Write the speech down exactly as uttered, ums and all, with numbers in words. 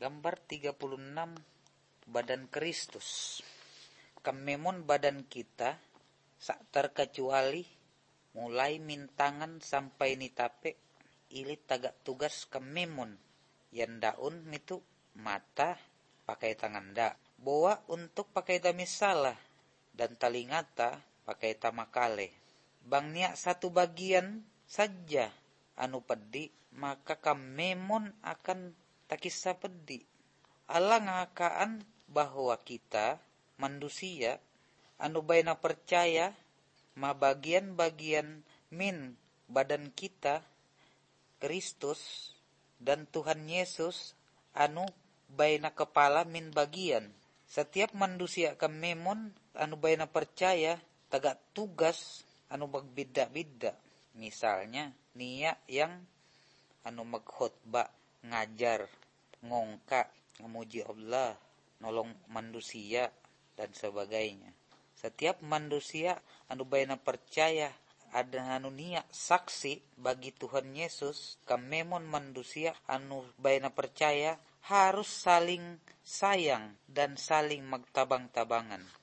Gambar tiga puluh enam, badan Kristus. Kememon badan kita sak terkecuali mulai mintangan sampai nitape ilit tagak tugas kememon yan daun mitu mata pakai tangan da boa untuk pakai ta misalah dan talingata pakai ta makale. Bang niak satu bagian saja anu pedi maka kememon akan takisa pedi. Allah ngakaan bahwa kita manusia anu baina percaya ma bagian-bagian min badan kita Kristus dan Tuhan Yesus anu baina kepala min bagian. Setiap manusia kememon anu baina percaya tagak tugas anu magbida-bida. Misalnya nia yang anu magkhotbah, ngajar, ngongka, memuji Allah, nolong manusia dan sebagainya. Setiap manusia anu baina percaya ada anu nia saksi bagi Tuhan Yesus, kememon manusia anu baina percaya harus saling sayang dan saling magtabang-tabangan.